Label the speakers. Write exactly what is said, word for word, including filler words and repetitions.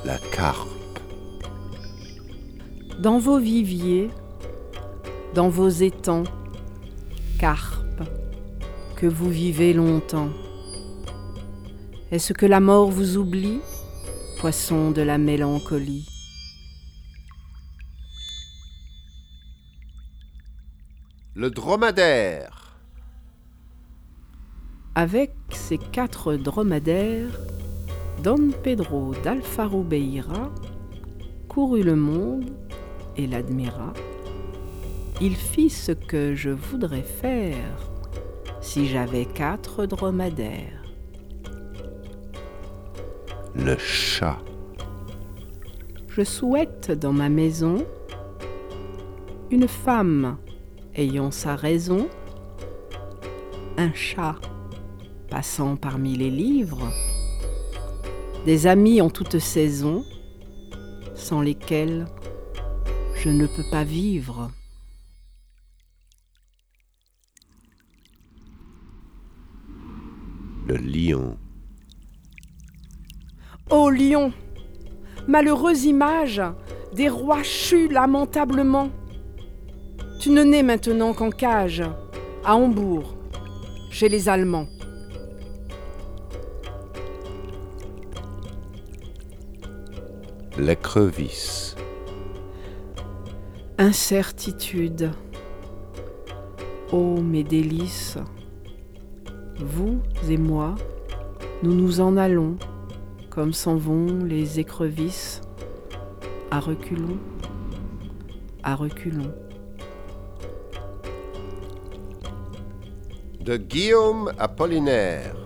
Speaker 1: La carpe.
Speaker 2: Dans vos viviers, dans vos étangs, carpe, que vous vivez longtemps. Est-ce que la mort vous oublie, poisson de la mélancolie?
Speaker 1: Le dromadaire.
Speaker 2: Avec ses quatre dromadaires, Don Pedro d'Alfarubeira courut le monde et l'admira. Il fit ce que je voudrais faire si j'avais quatre dromadaires.
Speaker 1: Le chat.
Speaker 2: Je souhaite dans ma maison une femme ayant sa raison, un chat passant parmi les livres, des amis en toute saison, sans lesquels je ne peux pas vivre.
Speaker 1: Le lion.
Speaker 2: Ô lion, malheureuse image des rois chus lamentablement, tu ne nais maintenant qu'en cage, à Hambourg, chez les Allemands.
Speaker 1: L'écrevisse.
Speaker 2: Incertitude. Ô mes délices, vous et moi, nous nous en allons, comme s'en vont les écrevisses, à reculons, à reculons.
Speaker 1: De Guillaume Apollinaire.